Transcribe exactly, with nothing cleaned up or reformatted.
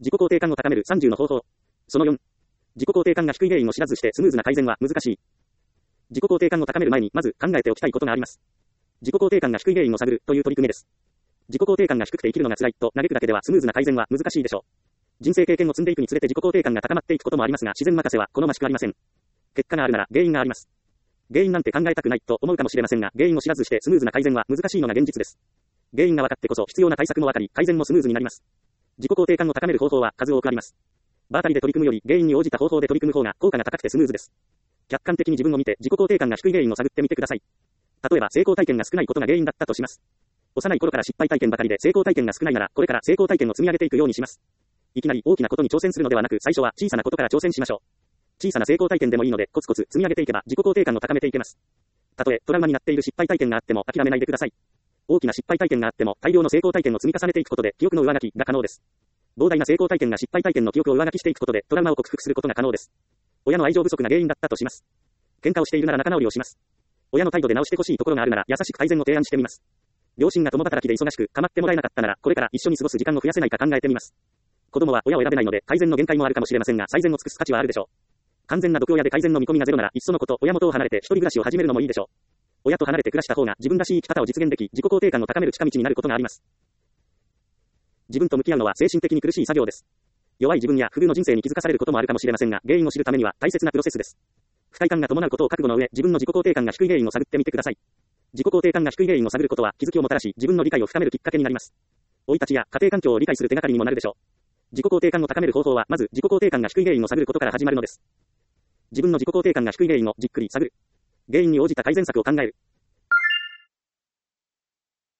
自己肯定感を高めるさんじゅうの方法。そのよん。自己肯定感が低い原因を知らずしてスムーズな改善は難しい。自己肯定感を高める前にまず考えておきたいことがあります。自己肯定感が低い原因を探るという取り組みです。自己肯定感が低くて生きるのが辛いと嘆くだけではスムーズな改善は難しいでしょう。人生経験を積んでいくにつれて自己肯定感が高まっていくこともありますが、自然任せは好ましくありません。結果があるなら原因があります。原因なんて考えたくないと思うかもしれませんが、原因を知らずしてスムーズな改善は難しいのが現実です。原因が分かってこそ必要な対策も分かり、改善もスムーズになります。自己肯定感を高める方法は数多くあります。場当たりで取り組むより原因に応じた方法で取り組む方が効果が高くてスムーズです。客観的に自分を見て自己肯定感が低い原因を探ってみてください。例えば成功体験が少ないことが原因だったとします。幼い頃から失敗体験ばかりで成功体験が少ないなら、これから成功体験を積み上げていくようにします。いきなり大きなことに挑戦するのではなく、最初は小さなことから挑戦しましょう。小さな成功体験でもいいので、コツコツ積み上げていけば自己肯定感を高めていけます。たとえトラウマになっている失敗体験があっても諦めないでください。大きな失敗体験があっても大量の成功体験を積み重ねていくことで記憶の上書きが可能です。膨大な成功体験が失敗体験の記憶を上書きしていくことでトラウマを克服することが可能です。親の愛情不足が原因だったとします。喧嘩をしているなら仲直りをします。親の態度で直してほしいところがあるなら優しく改善を提案してみます。両親が共働きで忙しく構ってもらえなかったなら、これから一緒に過ごす時間を増やせないか考えてみます。子供は親を選べないので改善の限界もあるかもしれませんが、最善を尽くす価値はあるでしょう。完全な毒親で改善の見込みがゼロなら、いっそのこと親元を離れて一人暮らしを始めるのもいいでしょう。親と離れて暮らした方が自分らしい生き方を実現でき、自己肯定感を高める近道になることがあります。自分と向き合うのは精神的に苦しい作業です。弱い自分や不遇の人生に気づかされることもあるかもしれませんが、原因を知るためには大切なプロセスです。不快感が伴うことを覚悟の上、自分の自己肯定感が低い原因を探ってみてください。自己肯定感が低い原因を探ることは気づきをもたらし、自分の理解を深めるきっかけになります。生い立ちや家庭環境を理解する手がかりにもなるでしょう。自己肯定感を高める方法は、まず自己肯定感が低い原因を探ることから始まるのです。自分の自己肯定感が低い原因をじっくり探る。原因に応じた改善策を考える。